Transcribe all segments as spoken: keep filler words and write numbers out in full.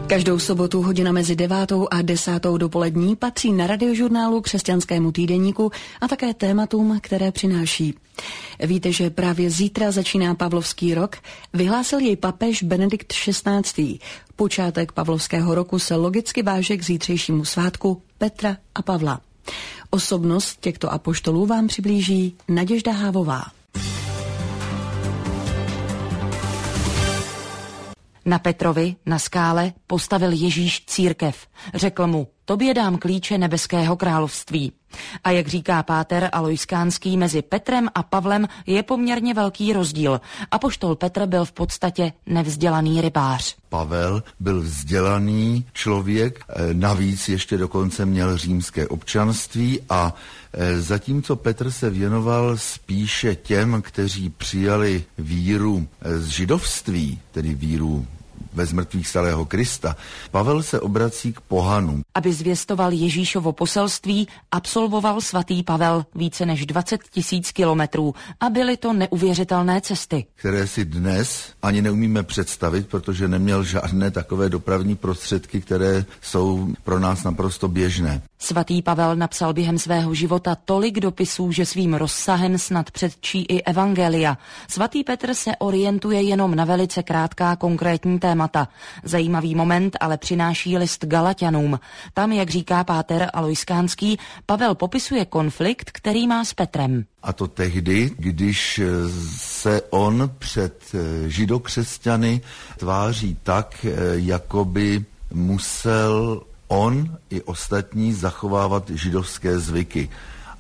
Každou sobotu hodina mezi devátou a desátou dopolední patří na Radiožurnálu Křesťanskému týdeníku a také tématům, které přináší. Víte, že právě zítra začíná Pavlovský rok? Vyhlásil jej papež Benedikt šestnáctý. Počátek Pavlovského roku se logicky váže k zítřejšímu svátku Petra a Pavla. Osobnost těchto apoštolů vám přiblíží Naděžda Hávová. Na Petrovi, na skále, postavil Ježíš církev. Řekl mu, tobě dám klíče nebeského království. A jak říká páter Alois Kánský, mezi Petrem a Pavlem je poměrně velký rozdíl. Apoštol Petr byl v podstatě nevzdělaný rybář. Pavel byl vzdělaný člověk, navíc ještě dokonce měl římské občanství a zatímco Petr se věnoval spíše těm, kteří přijali víru z židovství, tedy víru ve zmrtvých stalého Krista, Pavel se obrací k pohanům. Aby zvěstoval Ježíšovo poselství, absolvoval svatý Pavel více než dvacet tisíc kilometrů a byly to neuvěřitelné cesty, které si dnes ani neumíme představit, protože neměl žádné takové dopravní prostředky, které jsou pro nás naprosto běžné. Svatý Pavel napsal během svého života tolik dopisů, že svým rozsahem snad předčí i evangelia. Svatý Petr se orientuje jenom na velice krátká konkrétní témata. Zajímavý moment ale přináší list Galatianům. Tam, jak říká páter Alois Kánský, Pavel popisuje konflikt, který má s Petrem. A to tehdy, když se on před židokřesťany tváří tak, jako by musel on i ostatní zachovávat židovské zvyky.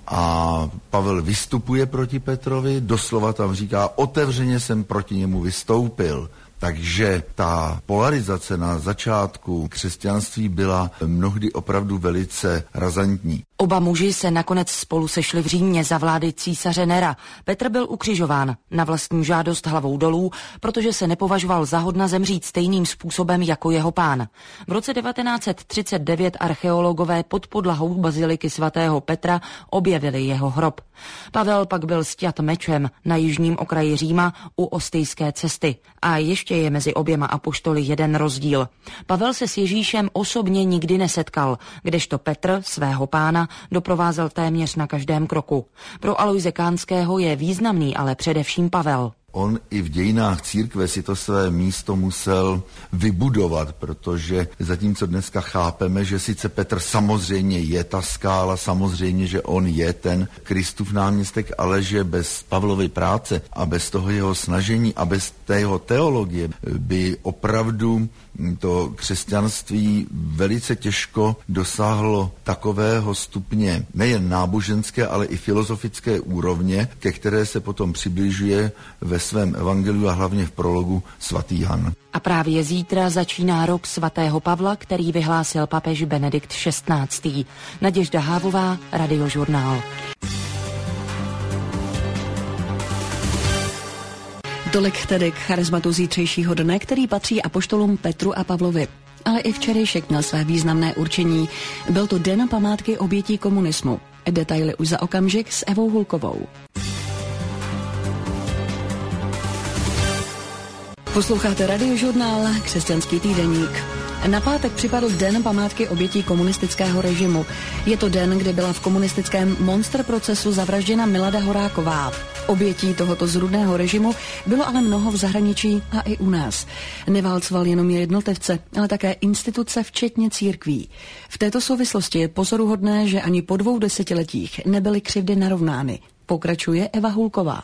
A Pavel vystupuje proti Petrovi, doslova tam říká, otevřeně jsem proti němu vystoupil. Takže ta polarizace na začátku křesťanství byla mnohdy opravdu velice razantní. Oba muži se nakonec spolu sešli v Římě za vlády císaře Nera. Petr byl ukřižován na vlastní žádost hlavou dolů, protože se nepovažoval za hodna zemřít stejným způsobem jako jeho pán. V roce devatenáct set třicet devět archeologové pod podlahou baziliky svatého Petra objevili jeho hrob. Pavel pak byl sťat mečem na jižním okraji Říma u Ostejské cesty. A ještě je mezi oběma apoštoly jeden rozdíl. Pavel se s Ježíšem osobně nikdy nesetkal, kdežto Petr svého pána doprovázel téměř na každém kroku. Pro Aloise Kánského je významný ale především Pavel. On i v dějinách církve si to své místo musel vybudovat, protože zatímco dneska chápeme, že sice Petr samozřejmě je ta skála, samozřejmě, že on je ten Kristův náměstek, ale že bez Pavlovy práce a bez toho jeho snažení a bez té jeho teologie by opravdu to křesťanství velice těžko dosáhlo takového stupně nejen náboženské, ale i filozofické úrovně, ke které se potom přibližuje ve svém evangeliu a hlavně v prologu svatý Jan. A právě zítra začíná rok svatého Pavla, který vyhlásil papež Benedikt šestnáctý. Naděžda Hávová, Radiožurnál. Tolik tedy k charizmatu zítřejšího dne, který patří apoštolům Petru a Pavlovi. Ale i včerejšek měl své významné určení. Byl to den památky obětí komunismu. Detaily už za okamžik s Evou Hulkovou. Posloucháte Radiožurnál Křesťanský týdeník. Na pátek připadl den památky obětí komunistického režimu. Je to den, kdy byla v komunistickém monster procesu zavražděna Milada Horáková. Obětí tohoto zrůdného režimu bylo ale mnoho v zahraničí a i u nás. Neválcoval jenom jednotlivce, ale také instituce, včetně církví. V této souvislosti je pozoruhodné, že ani po dvou desetiletích nebyly křivdy narovnány. Pokračuje Eva Hulková.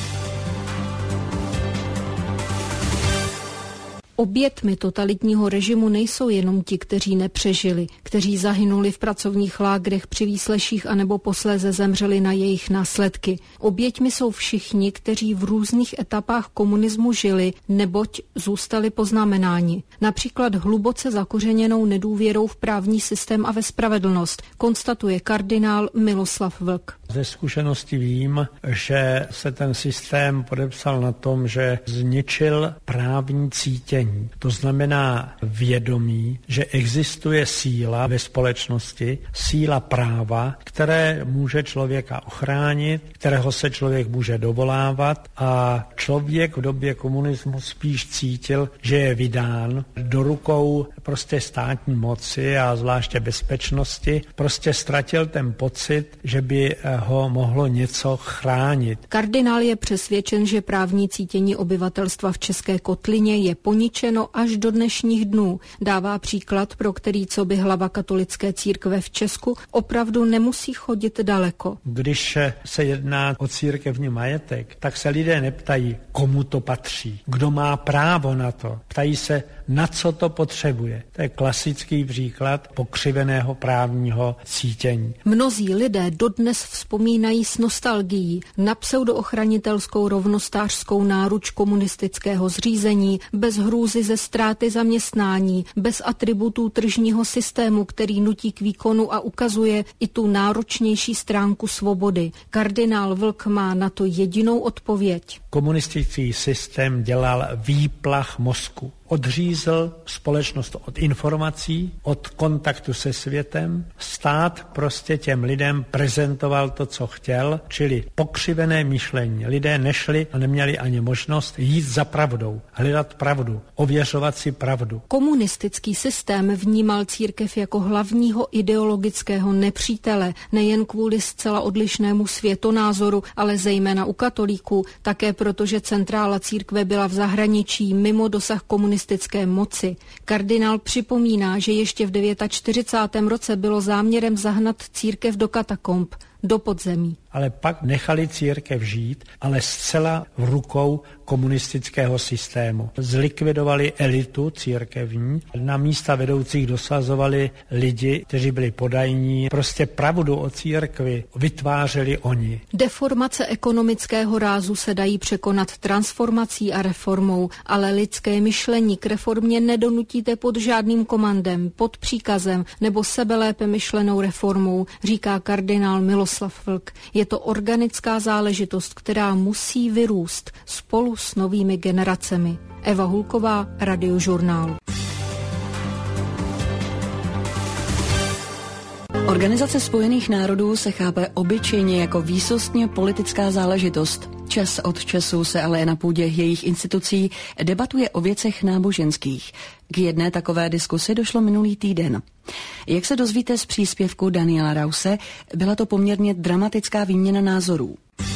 Obětmi totalitního režimu nejsou jenom ti, kteří nepřežili, kteří zahynuli v pracovních lágrech při výsleších anebo posléze zemřeli na jejich následky. Oběťmi jsou všichni, kteří v různých etapách komunismu žili, neboť zůstali poznamenáni. Například hluboce zakořeněnou nedůvěrou v právní systém a ve spravedlnost, konstatuje kardinál Miloslav Vlk. Ze zkušenosti vím, že se ten systém podepsal na tom, že zničil právní cítění. To znamená vědomí, že existuje síla ve společnosti, síla práva, které může člověka ochránit, kterého se člověk může dovolávat a člověk v době komunismu spíš cítil, že je vydán do rukou prostě státní moci a zvláště bezpečnosti. Prostě ztratil ten pocit, že by ho mohlo něco chránit. Kardinál je přesvědčen, že právní cítění obyvatelstva v České kotlině je poničeno až do dnešních dnů. Dává příklad, pro který co by hlava katolické církve v Česku opravdu nemusí chodit daleko. Když se jedná o církevní majetek, tak se lidé neptají, komu to patří, kdo má právo na to. Ptají se, na co to potřebuje. To je klasický příklad pokřiveného právního cítění. Mnozí lidé dodnes vzpomínají s nostalgií na pseudoochranitelskou rovnostářskou náruč komunistického zřízení, bez hrůzy ze ztráty zaměstnání, bez atributů tržního systému, který nutí k výkonu a ukazuje i tu náročnější stránku svobody. Kardinál Vlk má na to jedinou odpověď. Komunistický systém dělal výplach mozku. Odřízl společnost od informací, od kontaktu se světem. Stát prostě těm lidem prezentoval to, co chtěl, čili pokřivené myšlení. Lidé nešli a neměli ani možnost jít za pravdou, hledat pravdu, ověřovat si pravdu. Komunistický systém vnímal církev jako hlavního ideologického nepřítele, nejen kvůli zcela odlišnému světonázoru, ale zejména u katolíků, také protože centrála církve byla v zahraničí mimo dosah komunistické moci. Kardinál připomíná, že ještě v čtyřicátém devátém roce bylo záměrem zahnat církev do katakomb, do podzemí. Ale pak nechali církev žít, ale zcela v rukou komunistického systému. Zlikvidovali elitu církevní, na místa vedoucích dosazovali lidi, kteří byli podajní, prostě pravdu o církvi vytvářeli oni. Deformace ekonomického rázu se dají překonat transformací a reformou, ale lidské myšlení k reformě nedonutíte pod žádným komandem, pod příkazem nebo sebelépe myšlenou reformou, říká kardinál Miloslav Vlk. Je to organická záležitost, která musí vyrůst spolu s novými generacemi. Eva Hulková, Radiožurnál. Organizace Spojených národů se chápe obyčejně jako výsostně politická záležitost. Čas od času se ale na půdě jejich institucí debatuje o věcech náboženských. K jedné takové diskusi došlo minulý týden. Jak se dozvíte z příspěvku Daniela Rause, byla to poměrně dramatická výměna názorů.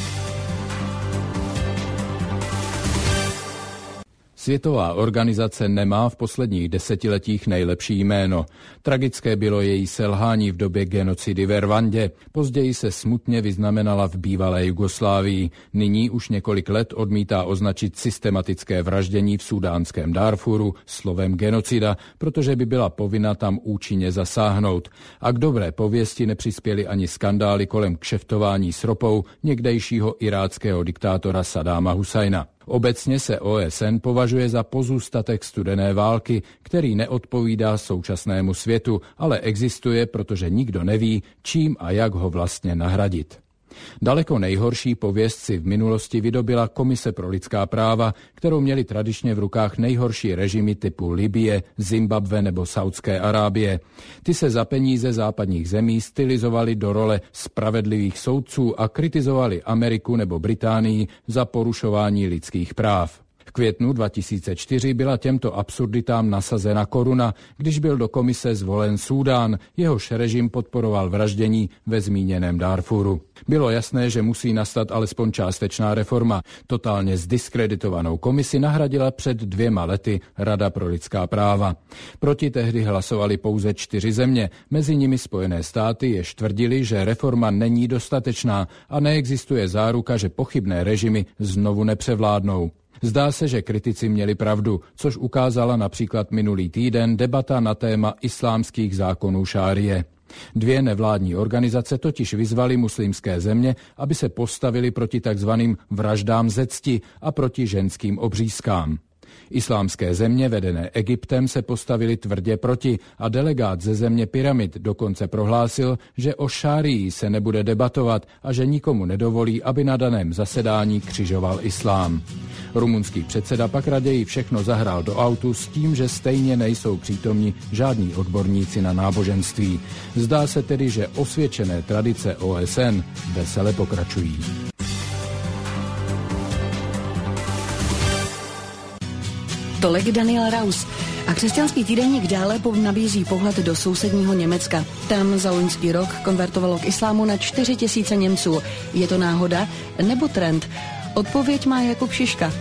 Světová organizace nemá v posledních desetiletích nejlepší jméno. Tragické bylo její selhání v době genocidy ve Rwandě. Později se smutně vyznamenala v bývalé Jugoslávii. Nyní už několik let odmítá označit systematické vraždění v sudánském Darfuru slovem genocida, protože by byla povinna tam účinně zasáhnout. A k dobré pověsti nepřispěly ani skandály kolem kšeftování s ropou někdejšího iráckého diktátora Saddáma Husajna. Obecně se O S N považuje za pozůstatek studené války, který neodpovídá současnému světu, ale existuje, protože nikdo neví, čím a jak ho vlastně nahradit. Daleko nejhorší pověst si v minulosti vydobila Komise pro lidská práva, kterou měli tradičně v rukách nejhorší režimy typu Libye, Zimbabwe nebo Saudské Arábie. Ty se za peníze západních zemí stylizovaly do role spravedlivých soudců a kritizovali Ameriku nebo Británii za porušování lidských práv. V květnu dva tisíce čtyři byla těmto absurditám nasazena koruna, když byl do komise zvolen Súdán, jehož režim podporoval vraždění ve zmíněném Darfuru. Bylo jasné, že musí nastat alespoň částečná reforma. Totálně zdiskreditovanou komisi nahradila před dvěma lety Rada pro lidská práva. Proti tehdy hlasovali pouze čtyři země, mezi nimi Spojené státy, jež tvrdili, že reforma není dostatečná a neexistuje záruka, že pochybné režimy znovu nepřevládnou. Zdá se, že kritici měli pravdu, což ukázala například minulý týden debata na téma islámských zákonů šárie. Dvě nevládní organizace totiž vyzvaly muslimské země, aby se postavili proti takzvaným vraždám ze cti a proti ženským obřízkám. Islámské země vedené Egyptem se postavili tvrdě proti a delegát ze země pyramid dokonce prohlásil, že o šárii se nebude debatovat a že nikomu nedovolí, aby na daném zasedání křižoval islám. Rumunský předseda pak raději všechno zahrál do autu s tím, že stejně nejsou přítomni žádní odborníci na náboženství. Zdá se tedy, že osvědčené tradice O S N vesele pokračují. Tolik Daniel Raus. A křesťanský týdeník dále nabízí pohled do sousedního Německa. Tam za loňský rok konvertovalo k islámu na čtyři tisíce Němců. Je to náhoda nebo trend? Odpověď má Jakub Šiška.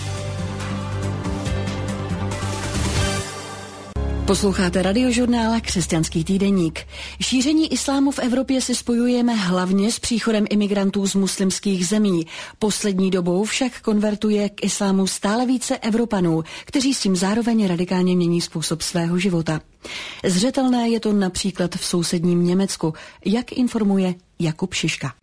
Posloucháte radiožurnál Křesťanský týdeník. Šíření islámu v Evropě si spojujeme hlavně s příchodem imigrantů z muslimských zemí. Poslední dobou však konvertuje k islámu stále více Evropanů, kteří s tím zároveň radikálně mění způsob svého života. Zřetelné je to například v sousedním Německu, jak informuje Jakub Šiška.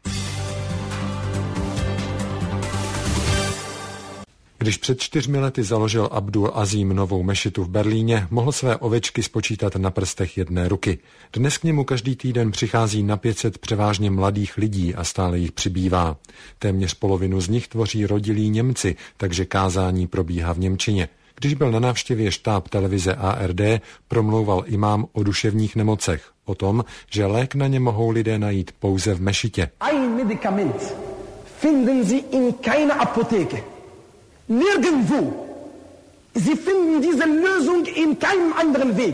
Když před čtyřmi lety založil Abdul Azim novou mešitu v Berlíně, mohl své ovečky spočítat na prstech jedné ruky. Dnes k němu každý týden přichází na pět set převážně mladých lidí a stále jich přibývá. Téměř polovinu z nich tvoří rodilí Němci, takže kázání probíhá v němčině. Když byl na návštěvě štáb televize A R D, promlouval imám o duševních nemocech, o tom, že lék na ně mohou lidé najít pouze v mešitě. Ein Medikament finden Sie in keiner Apotheke. Nirgendwo. Sie finden diese Lösung in keinem anderen Weg.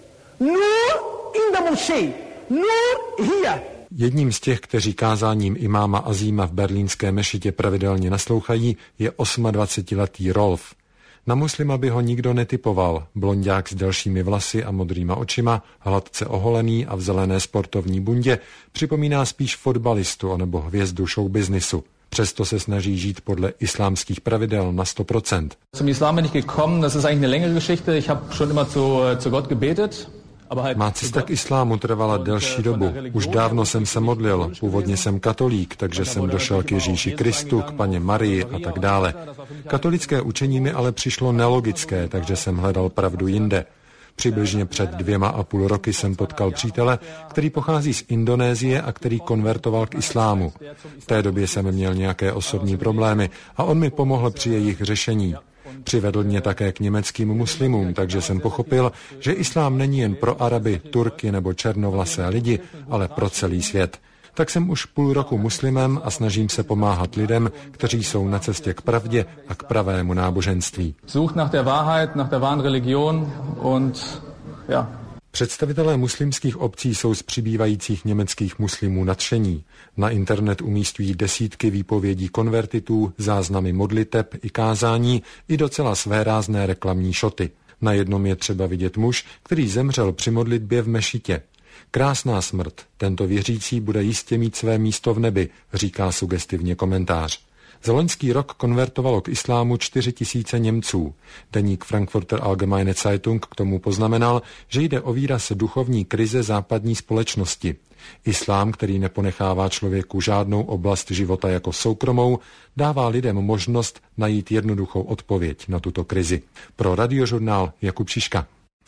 Nur in der Moschee. Nur hier. Jedním z těch, kteří kázáním imáma Azíma v berlínské mešitě pravidelně naslouchají, je dvacetiosmiletý Rolf. Na muslima by ho nikdo netypoval. Blonďák s delšími vlasy a modrýma očima, hladce oholený a v zelené sportovní bundě, připomíná spíš fotbalistu anebo hvězdu showbiznisu. Přesto se snaží žít podle islámských pravidel na sto procent. Zum Islam bin ich gekommen, das ist eigentlich eine längere Geschichte. Ich habe schon immer zu, zu Gott gebetet. Má cesta k islámu trvala delší dobu. Už dávno jsem se modlil, původně jsem katolík, takže jsem došel k Ježíši Kristu, k Panně Marii a tak dále. Katolické učení mi ale přišlo nelogické, takže jsem hledal pravdu jinde. Přibližně před dvěma a půl roky jsem potkal přítele, který pochází z Indonésie a který konvertoval k islámu. V té době jsem měl nějaké osobní problémy a on mi pomohl při jejich řešení. Přivedl mě také k německým muslimům, takže jsem pochopil, že islám není jen pro Araby, Turky nebo černovlasé lidi, ale pro celý svět. Tak jsem už půl roku muslimem a snažím se pomáhat lidem, kteří jsou na cestě k pravdě a k pravému náboženství. Sucht nach der Wahrheit, nach der wahren Religion und ja. Představitelé muslimských obcí jsou z přibývajících německých muslimů nadšení. Na internet umístují desítky výpovědí konvertitů, záznamy modliteb i kázání i docela svérázné reklamní šoty. Na jednom je třeba vidět muž, který zemřel při modlitbě v mešitě. Krásná smrt, tento věřící bude jistě mít své místo v nebi, říká sugestivně komentář. Za loňský rok konvertovalo k islámu čtyři tisíce Němců. Deník Frankfurter Allgemeine Zeitung k tomu poznamenal, že jde o výraz duchovní krize západní společnosti. Islám, který neponechává člověku žádnou oblast života jako soukromou, dává lidem možnost najít jednoduchou odpověď na tuto krizi. Pro radiožurnál Jakub Šiška.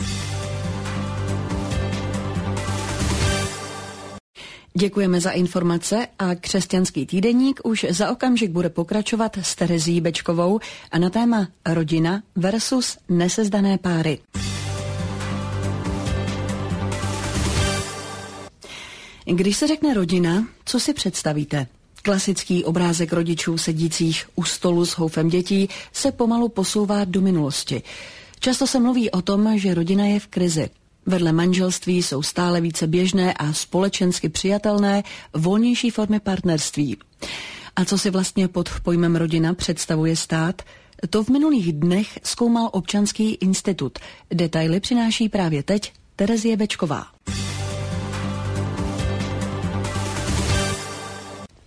Děkujeme za informace a Křesťanský týdeník už za okamžik bude pokračovat s Terezí Bečkovou a na téma rodina versus nesezdané páry. Když se řekne rodina, co si představíte? Klasický obrázek rodičů sedících u stolu s houfem dětí se pomalu posouvá do minulosti. Často se mluví o tom, že rodina je v krizi. Vedle manželství jsou stále více běžné a společensky přijatelné volnější formy partnerství. A co si vlastně pod pojmem rodina představuje stát? To v minulých dnech zkoumal Občanský institut. Detaily přináší právě teď Terezie Bečková.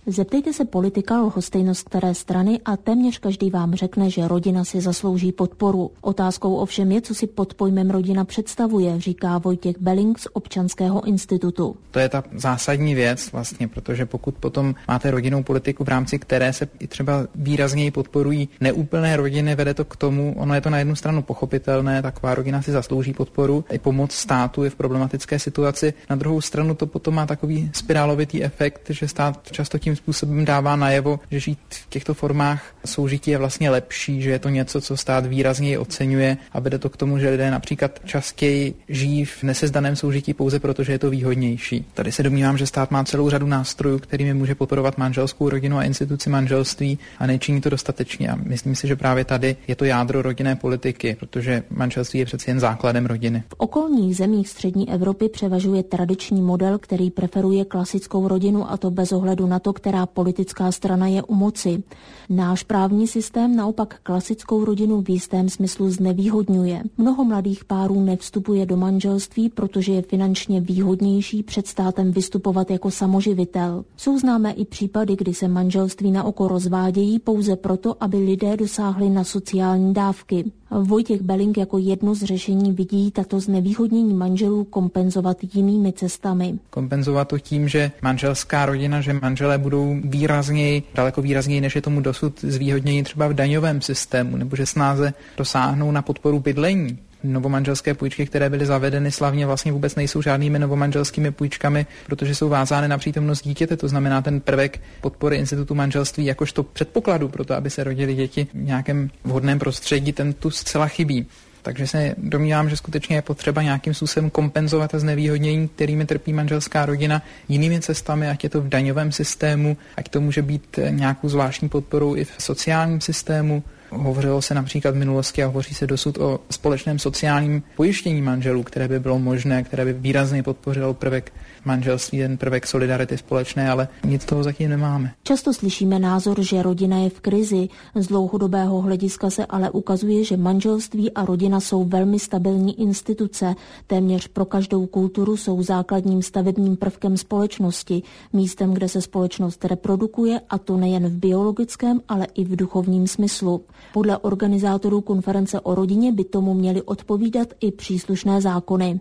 Zeptejte se politika lhostejnost které strany a téměř každý vám řekne, že rodina si zaslouží podporu. Otázkou ovšem je, co si pod pojmem rodina představuje, říká Vojtěch Belling z Občanského institutu. To je ta zásadní věc vlastně, protože pokud potom máte rodinnou politiku, v rámci které se i třeba výrazněji podporují neúplné rodiny, vede to k tomu, ono je to na jednu stranu pochopitelné, taková rodina si zaslouží podporu, i pomoc státu je v problematické situaci. Na druhou stranu to potom má takový spirálovitý efekt, že stát často tím způsobem dává najevo, že žít v těchto formách soužití je vlastně lepší, že je to něco, co stát výrazněji oceňuje a vede to k tomu, že lidé například častěji žijí v nesezdaném soužití pouze proto, že je to výhodnější. Tady se domnívám, že stát má celou řadu nástrojů, kterými může podporovat manželskou rodinu a instituci manželství a nečiní to dostatečně. A myslím si, že právě tady je to jádro rodinné politiky, protože manželství je přeci jen základem rodiny. V okolních zemích střední Evropy převažuje tradiční model, který preferuje klasickou rodinu, a to bez ohledu na to, která politická strana je u moci. Náš právní systém naopak klasickou rodinu v jistém smyslu znevýhodňuje. Mnoho mladých párů nevstupuje do manželství, protože je finančně výhodnější před státem vystupovat jako samoživitel. Jsou známé i případy, kdy se manželství na oko rozvádějí pouze proto, aby lidé dosáhli na sociální dávky. Vojtěch Belling jako jedno z řešení vidí tato znevýhodnění manželů kompenzovat jinými cestami. Kompenzovat to tím, že manželská rodina, že manželé budou výrazněji, daleko výrazněji, než je tomu dosud, zvýhodnění třeba v daňovém systému, nebo že snáze dosáhnou na podporu bydlení. Novomanželské půjčky, které byly zavedeny slavně, vlastně vůbec nejsou žádnými novomanželskými půjčkami, protože jsou vázány na přítomnost dítěte, to znamená ten prvek podpory institutu manželství jakožto předpokladu pro to, aby se rodily děti v nějakém vhodném prostředí, ten tu zcela chybí. Takže se domnívám, že skutečně je potřeba nějakým způsobem kompenzovat a znevýhodnění, kterými trpí manželská rodina, jinými cestami, ať je to v daňovém systému, ať to může být nějakou zvláštní podporou i v sociálním systému. Hovořilo se například v minulosti a hovoří se dosud o společném sociálním pojištění manželů, které by bylo možné, které by výrazně podpořilo prvek manželství, ten prvek solidarity společné, ale nic toho zatím nemáme. Často slyšíme názor, že rodina je v krizi. Z dlouhodobého hlediska se ale ukazuje, že manželství a rodina jsou velmi stabilní instituce. Téměř pro každou kulturu jsou základním stavebním prvkem společnosti, místem, kde se společnost reprodukuje, a to nejen v biologickém, ale i v duchovním smyslu. Podle organizátorů konference o rodině by tomu měly odpovídat i příslušné zákony.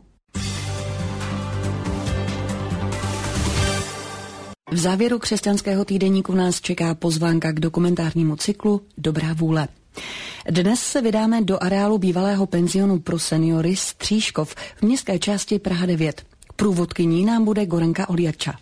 V závěru křesťanského týdeníku nás čeká pozvánka k dokumentárnímu cyklu Dobrá vůle. Dnes se vydáme do areálu bývalého penzionu pro seniory Stříškov v městské části Praha devět. Průvodkyní nám bude Gorenka Olierča.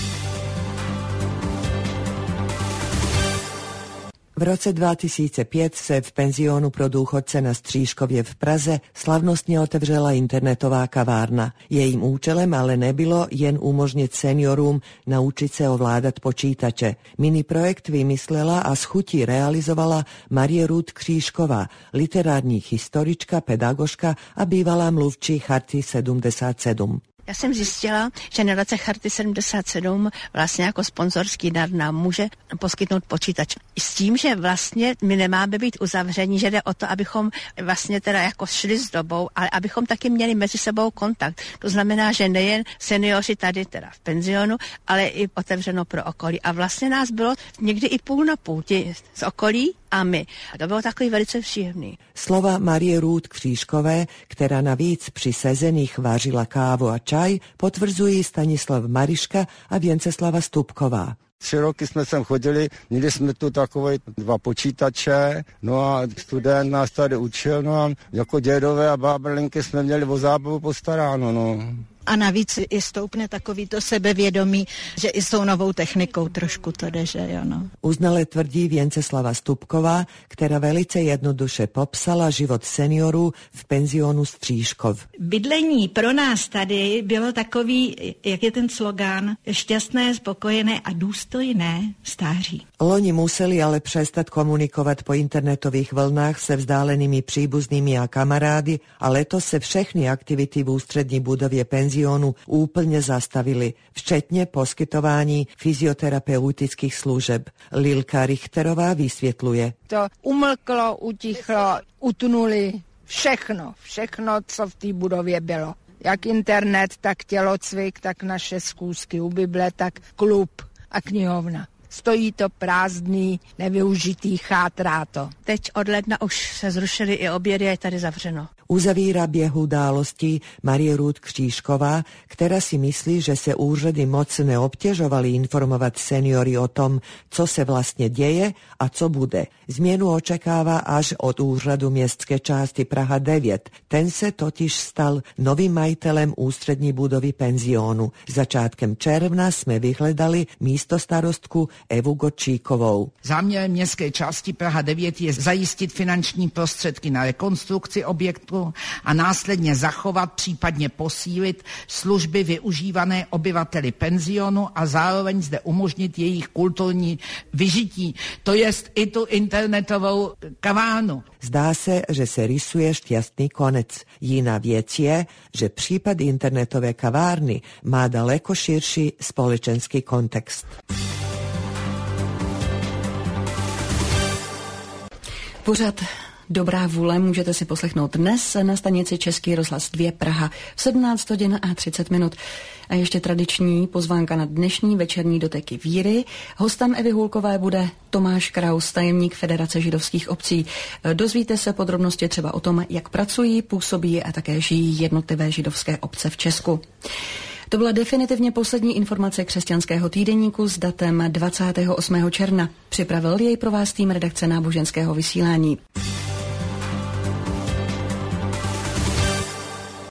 V roce dva tisíce pět se v penzionu pro důchodce na Stříškově v Praze slavnostně otevřela internetová kavárna. Jejím účelem ale nebylo jen umožnit seniorům naučit se ovládat počítače. Mini projekt vymyslela a s chutí realizovala Marie Ruth Křížková, literární historička, pedagožka a bývalá mluvčí Charty sedmdesát sedm. Já jsem zjistila, že nadace Charty sedmdesát sedm vlastně jako sponzorský dar nám může poskytnout počítač. S tím, že vlastně my nemáme být uzavření, že jde o to, abychom vlastně teda jako šli s dobou, ale abychom taky měli mezi sebou kontakt. To znamená, že nejen seniori tady teda v penzionu, ale i otevřeno pro okolí. A vlastně nás bylo někdy i půl na půl, ti z okolí a my. A to bylo takový velice příjemný. Slova Marie Ruth Křížkové, která navíc při sezených vařila kávu a čaj, potvrzují Stanislav Mariška a Věnceslava Stupková. Tři roky jsme sem chodili, měli jsme tu takové dva počítače, no a student nás tady učil, no a jako dědové a bábrlinky jsme měli o zábavu postaráno, no. A navíc i stoupne takovýto sebevědomí, že i s tou novou technikou trošku to jde, že jo, no. Uznale tvrdí Věnceslava Stupková, která velice jednoduše popsala život seniorů v penzionu Stříškov. Bydlení pro nás tady bylo takový, jak je ten slogán, šťastné, spokojené a důstojné stáří. Loni museli ale přestat komunikovat po internetových vlnách se vzdálenými příbuznými a kamarády a letos se všechny aktivity v ústřední budově penzionu úplně zastavili, včetně poskytování fyzioterapeutických služeb. Lilka Richterová vysvětluje. To umlklo, utichlo, utnuli všechno, všechno, co v té budově bylo. Jak internet, tak tělocvik, tak naše schůzky u Bible, tak klub a knihovna. Stojí to prázdný, nevyužitý, chátrá to. Teď od ledna už se zrušily i obědy a je tady zavřeno. Uzavírá běh událostí Marie Rúd Křížková, která si myslí, že se úřady moc neobtěžovali informovat seniory o tom, co se vlastně děje a co bude. Změnu očekává až od úřadu městské části Praha devět. Ten se totiž stal novým majitelem ústřední budovy penzionu. Začátkem června jsme vyhledali místostarostku Evu Gočíkovou. Záměrem městské části Praha devět je zajistit finanční prostředky na rekonstrukci objektu a následně zachovat, případně posílit služby využívané obyvateli penzionu a zároveň zde umožnit jejich kulturní vyžití, to jest i tu internetovou kavárnu. Zdá se, že se rysuje šťastný konec. Jiná věc je, že případ internetové kavárny má daleko širší společenský kontext. Pořad Dobrá vůle můžete si poslechnout dnes na stanici Český rozhlas dva Praha v sedmnáct hodin a třicet minut. A ještě tradiční pozvánka na dnešní večerní doteky víry. Hostem Evy Hůlkové bude Tomáš Kraus, tajemník Federace židovských obcí. Dozvíte se podrobnosti třeba o tom, jak pracují, působí a také žijí jednotlivé židovské obce v Česku. To byla definitivně poslední informace křesťanského týdeníku s datem dvacátého osmého června. Připravil jej pro vás tým redakce náboženského vysílání.